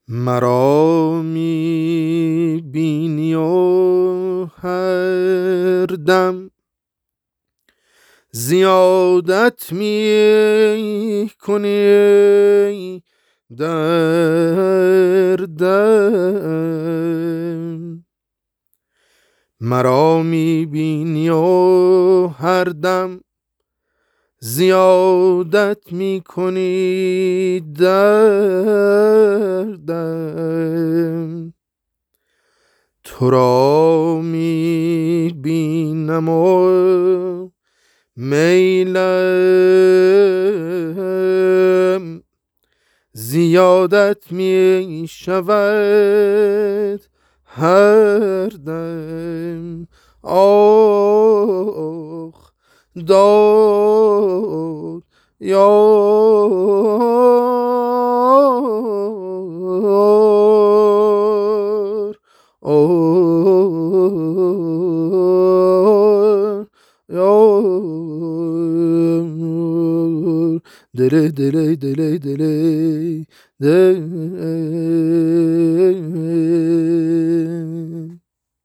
مرا می بینی و هر دم زیادت می کنی در دم. مرا می بینی و هر دم زیادت می کنی در دم. تو را می بینم و میلم زیادت می شود هر دم. آخ داد یار دلی دلی دلی دلی دلی